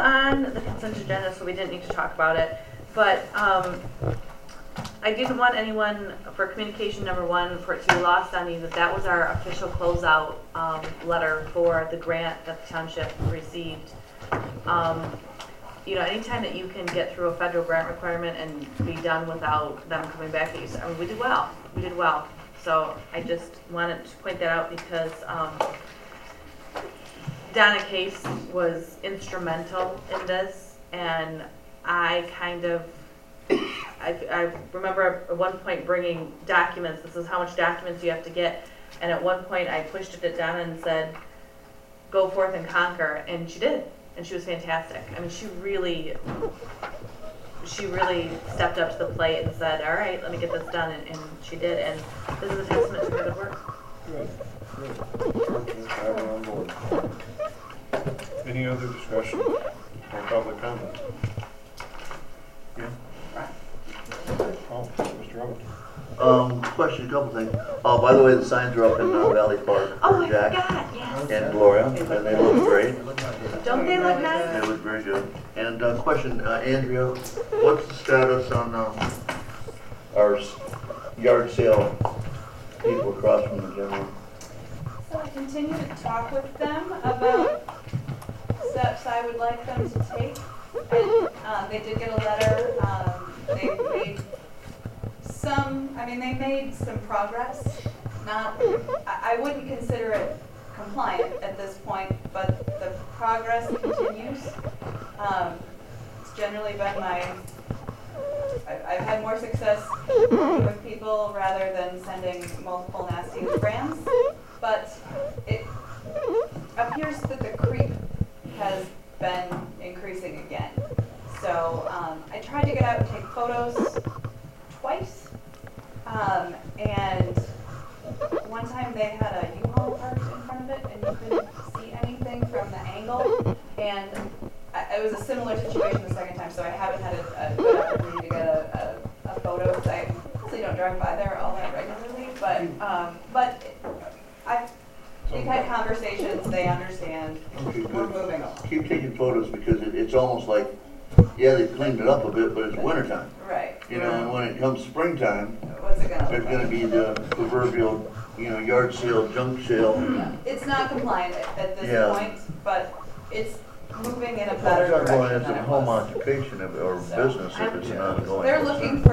on the consent agenda, so we didn't need to talk about it. But I didn't want anyone, for communication number one, for it to be lost on me that that was our official closeout letter for the grant that the township received. You know, anytime that you can get through a federal grant requirement and be done without them coming back at you, I mean, we did well. We did well. So I just wanted to point that out because Donna Case was instrumental in this, and I kind of, I remember at one point bringing documents. This is how much documents you have to get, and at one point I pushed it at Donna and said, "Go forth and conquer," and she did, and she was fantastic. I mean, she really stepped up to the plate and said, "All right, let me get this done," and she did, and this is a testament to her good work. Good. I'm on board. Any other discussion or public comment? Yeah. Oh, Mr. Roberts. Question, a couple things. By the way, the signs are up in Valley Park Oh, for I Jack forgot, yes. and Gloria, and they look great. Don't they look nice? They look very good. And question, Andrea, what's the status on our yard sale people across from the general? So I continue to talk with them about steps I would like them to take. And, they did get a letter. They made some progress. I wouldn't consider it compliant at this point, but the progress continues. It's generally been I've had more success with people rather than sending multiple nasty brands, but it appears that the creep has been increasing again. So I tried to get out and take photos twice, and one time they had a U-Haul parked in front of it and you couldn't see anything from the angle, and it was a similar situation the second time, so I haven't had a good opportunity to get a photo, because I honestly don't drive by there all that regularly, but we've had conversations, they understand, we're moving along. Keep taking photos because it's almost like, yeah, they cleaned it up a bit, but it's wintertime. Right. You know, and when it comes springtime, What's it gonna there's look going to like? be the proverbial, yard sale, junk sale. It's not compliant at this Yeah. point, but it's moving in a It's better not going direction as than a it home was. occupation or So, business if it's an ongoing. They're looking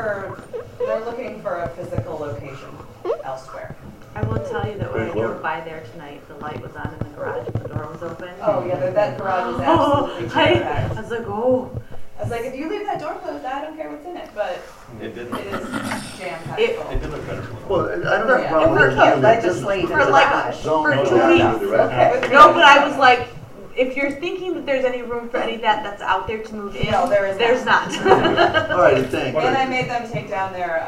for a physical location elsewhere. I will tell you that when I Good Lord. drove by there tonight, the light was on in the garage and the door was open. Oh yeah, that garage is Oh, absolutely I jam-packed. was like, oh. I was like, if you leave that door closed, I don't care what's in it, but It did. it is jam-packed It- full. It did look better. Well, I don't have a Yeah. problem If with we it. can't legislate For like, for 2 weeks. Okay. No, but I was like, if you're thinking that there's any room for any of that that's out there to move in, No, there is there's not. All right, thanks. And I made them take down their,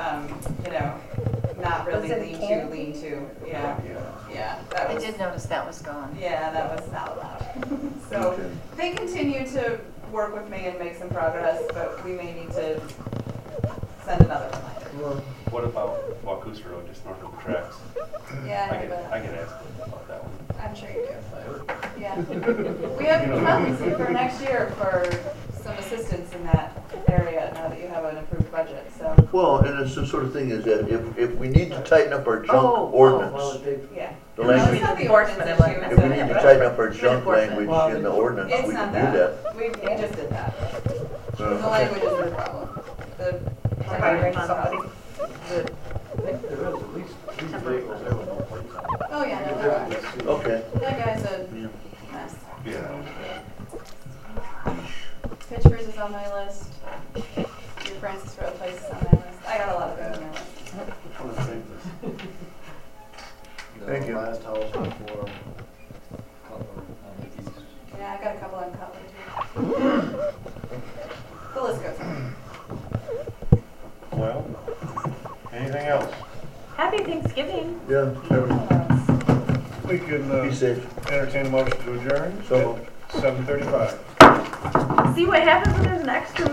not really Was it lean to. Yeah, that I was. did notice that was gone. Yeah, that was not allowed. So Okay. they continue to work with me and make some progress, but we may need to send another reminder. What about Waukees Road, just north of the tracks? Yeah, I know I that. get asked about that one. I'm sure you do. Yeah. We have funds for next year for some assistance in that area now that you have an approved budget, so, Well, and it's the sort of thing is that if we need to tighten up our junk Oh, ordinance, yeah. the No, language, it's not the Enforcement ordinance issue. of if we it's need to the- tighten up our junk Enforcement. language in the ordinance, It's we not can do that. that. We just did that. The Okay. language is the problem. The Hiring somebody. There is at least vehicles there with no plates on it. Oh, yeah, no, there are. Okay. That guy's a Yeah. mess. Yeah. Pittsburgh's is on my list. Your Francis Road place is on my list. I got a lot of things on my list. Which one is safest? Thank you. The last house before Cutler on the east. Yeah, I got a couple on Cutler too. The list goes on. Well, anything else? Happy Thanksgiving. Yeah, sure. We can Be safe. entertain a motion to adjourn So at 7:35. See what happens when there's an extra